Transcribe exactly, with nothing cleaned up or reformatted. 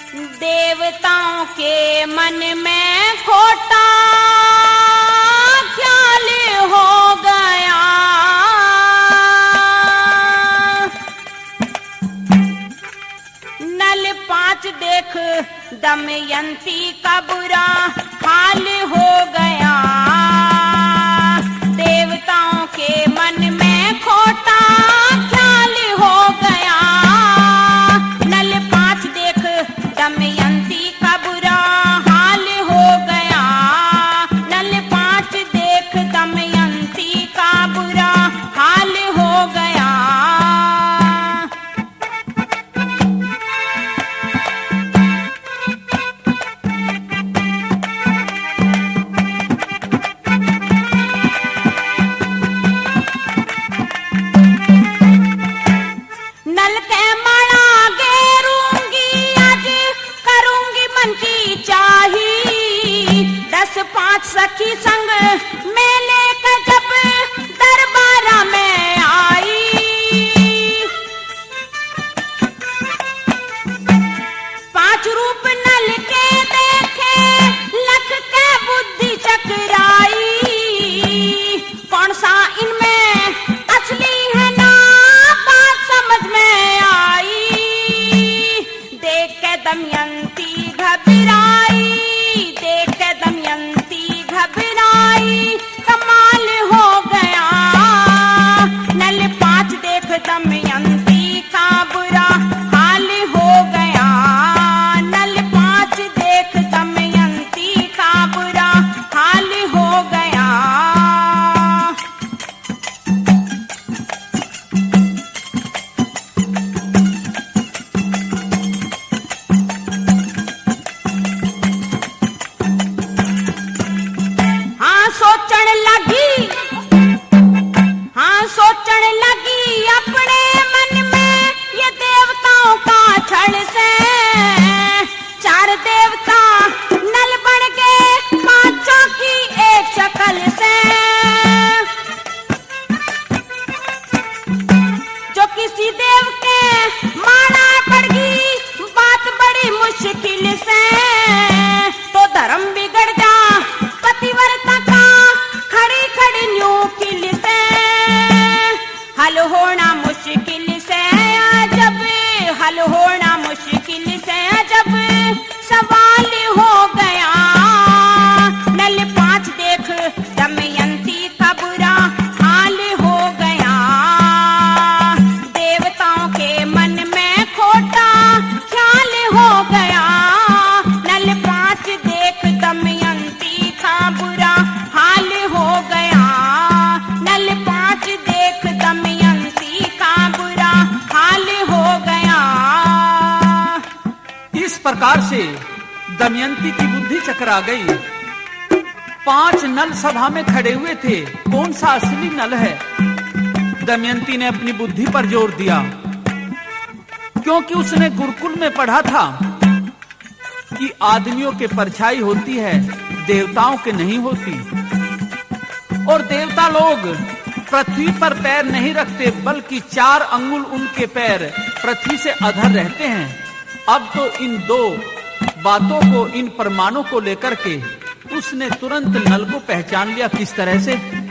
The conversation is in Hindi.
देवताओं के मन में खोटा ख्याल हो गया। नल पांच देख दमयंती का बुरा हाल हो गया। देवताओं के मन में खोटा ख्याल हो गया। नल पांच देख दमयंती का बुरा हाल हो गया। नल पांच देख दमयंती का बुरा हाल हो गया। नल के माड़ा घेरूंगी आज करूंगी मन की चाही। दस पांच सखी संग मेले का जब दरबारा में आई। पांच रूप नल के देखे लख के बुद्धि चकराई। कौन सा इनमें असली है ना बात समझ में आई। देख के दमयंती घबराई। देख के दमयंती घबराई। कमाल हो गया। नल पांच देख दमयंती का बुरा हाल हो गया। नल पांच देख दमयंती का बुरा हाल हो गया। हाँ सोचण लगी, हाँ सोचण लगी अपने मन में ये देवताओं का छल से। चार देवता नल बन गए पांचों की एक शक्ल से। जो किसी देव के माना पड़ गई बात बड़ी मुश्किल से। तो धर्म बिगड़ जा पतिव्रता का खड़ी खड़ी न्यू किल से। हल होना मुश्किल से जब, हल होना मुश्किल से जब सवाल हो गया। नल पांच देख दमयंती का बुरा हाल हो गया। देवताओं के मन में खोटा ख्याल हो गया। नल पांच देख दमयंती का बुरा हाल हो गया। नल पांच देख दमयंती का बुरा हाल हो गया। इस प्रकार से दमयंती की बुद्धि चकरा गई। पांच नल सभा में खड़े हुए थे, कौन सा असली नल है? दमयंती ने अपनी बुद्धि पर जोर दिया, क्योंकि उसने गुरुकुल में पढ़ा था कि आदमियों के परछाई होती है, देवताओं के नहीं होती। और देवता लोग पृथ्वी पर पैर नहीं रखते, बल्कि चार अंगुल उनके पैर पृथ्वी से अधर रहते हैं। अब तो इन दो बातों को, इन प्रमाणों को लेकर के उसने तुरंत नल को पहचान लिया। किस तरह से?